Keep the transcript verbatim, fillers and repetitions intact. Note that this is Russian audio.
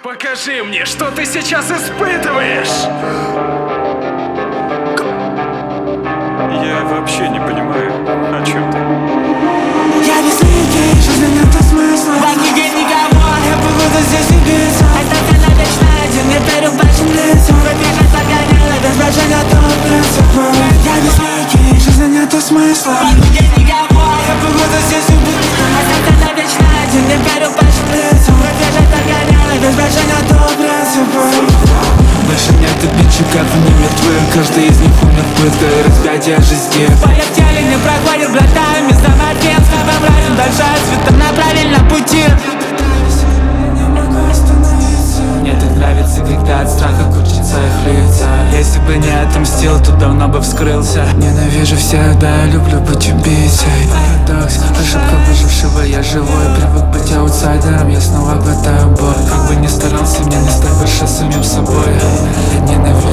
Покажи мне, что ты сейчас испытываешь! Я вообще не понимаю, о чем ты. Я без людей, жизни нету смысла. В книге никого, я буду здесь убийца. Остаться навечно один, не верю вашим лицам. Пробежать погоняла, без выражения добраться. Я без людей, жизни нету смысла. В книге никого, я буду здесь убийца. Остаться навечно один, не верю вашим лицам. Пробежать погоняла, без выражения добраться. Больше нет обидчик, как они мертвы. Каждый из них умер пыткой распятия жизни. Полетели, не проходит глотаем из-за морфин. С тобой правильно, дальше цветом на правильном пути. Мне так нравится, когда от страха кучится их лица. Если бы не отомстил, то давно бы вскрылся. Ненавижу всех, да, я люблю быть убийцей. Парадокс, ошибка выжившего, я живой. Привык быть аутсайдером, я снова глотаю боль. Как бы ни старался, мне не стать больше самим собой. Я ненавижу